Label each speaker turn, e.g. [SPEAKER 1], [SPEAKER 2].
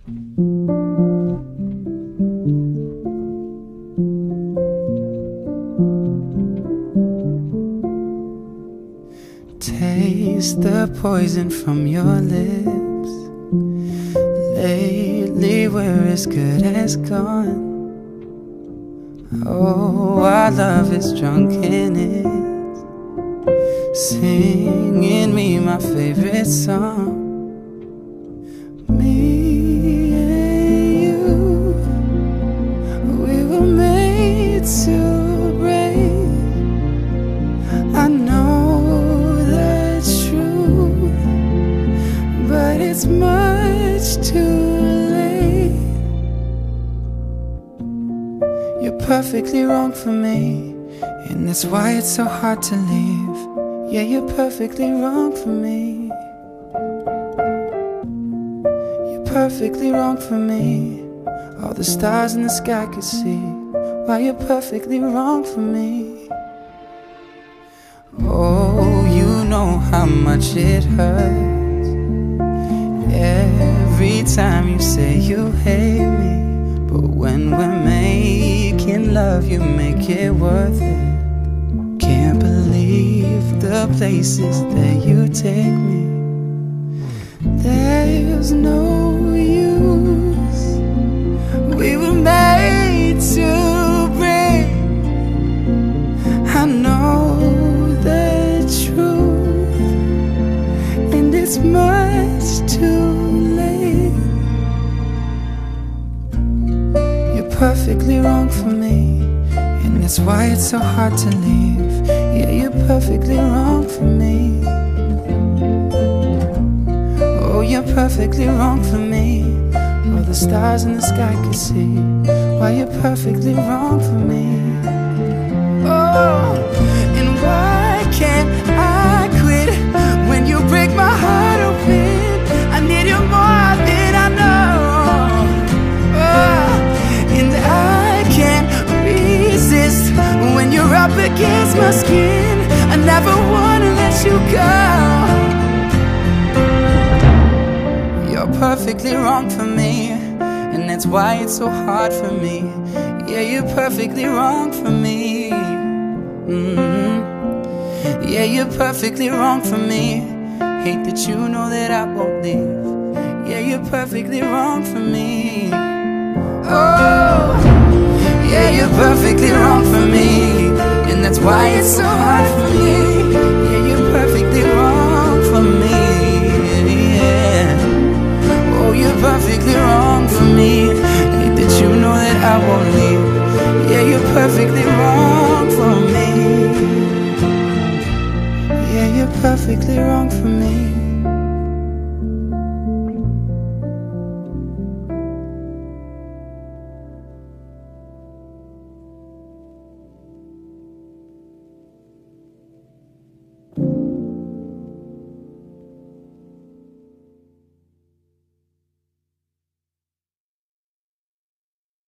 [SPEAKER 1] Taste the poison from your lips. Lately we're as good as gone. Oh, our love is drunk in it, singing me my favorite song. Me and you, we were made to break. I know that's true, but it's much too late. You're perfectly wrong for me, and that's why it's so hard to leave. Yeah, you're perfectly wrong for me. You're perfectly wrong for me. All the stars in the sky could see why you're perfectly wrong for me. Oh, you know how much it hurts every time you say you hate me. But when we're making love, you make it worth it. Can't believe the places that you take me. There's no use, we were made to break. I know the truth, and it's much too late. You're perfectly wrong for me, and that's why it's so hard to leave. Yeah, you're perfectly wrong for me. Oh, you're perfectly wrong for me. All the stars in the sky can see why you're perfectly wrong for me. Oh, and why can't I quit when you break my heart open? I need you more than I know. Oh, and I can't resist when you're up against my skin. I never wanna let you go. You're perfectly wrong for me, and that's why it's so hard for me. Yeah, you're perfectly wrong for me. Yeah, you're perfectly wrong for me. Hate that you know that I won't leave. Yeah, you're perfectly wrong for me. Oh, yeah, you're perfectly wrong for me, and that's why it's so hard for me. Yeah, you're perfectly wrong for me. Yeah. Oh, you're perfectly wrong for me. Hate that you know that I won't leave. Yeah, you're perfectly wrong for me. Yeah, you're perfectly wrong for me.